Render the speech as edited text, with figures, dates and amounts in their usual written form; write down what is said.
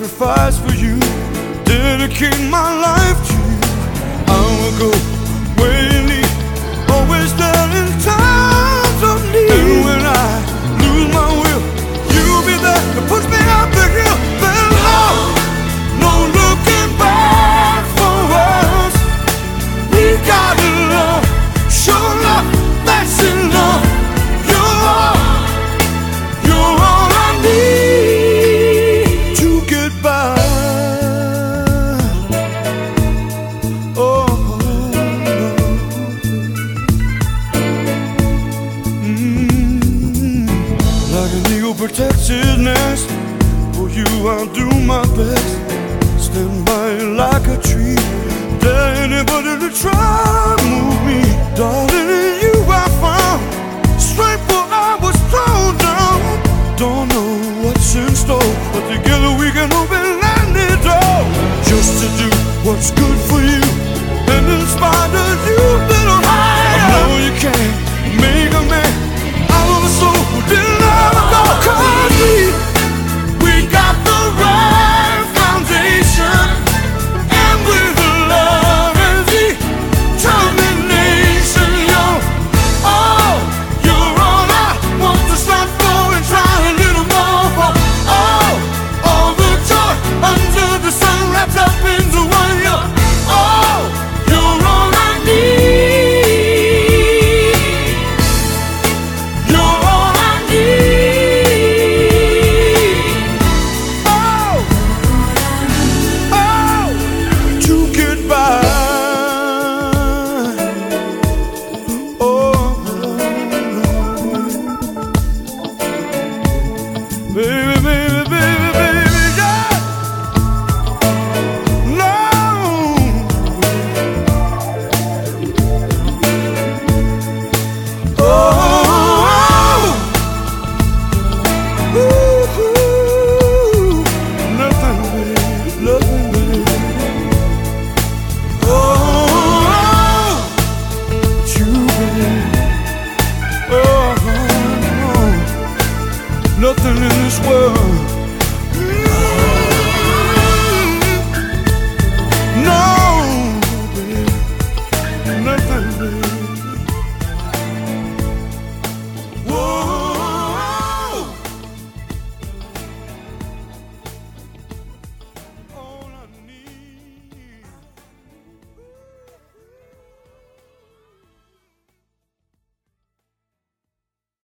sacrifice for you, dedicate my life to you. I will go where you need, always there in times of need. And when I lose my will, you'll be there to push me up the hill. There's no looking back for us. We got love, show love, that's enough. You're all I need to get by. Oh, like an eagle protects his nest, for you I'll do my best. Stand by you like a tree, dare anybody to try to move me. Darling, in you I found strength, for I was thrown down. Don't know what's in store, but together we can open any door. Just to do what's good for you and inspire you a little higher. I know you can't make a man out of a soul who didn't ever go. 'Cause we got the right foundation, and with love and determination, you're all I want to strive for and try a little more for. All the joy under the sun wrapped up into one. You're all I need. You're all I need. To get by. Baby, baby, baby, baby, yeah. No. Oh. Ooh. Nothing, baby, nothing, baby. Oh. You, baby. Oh. Nothing in this world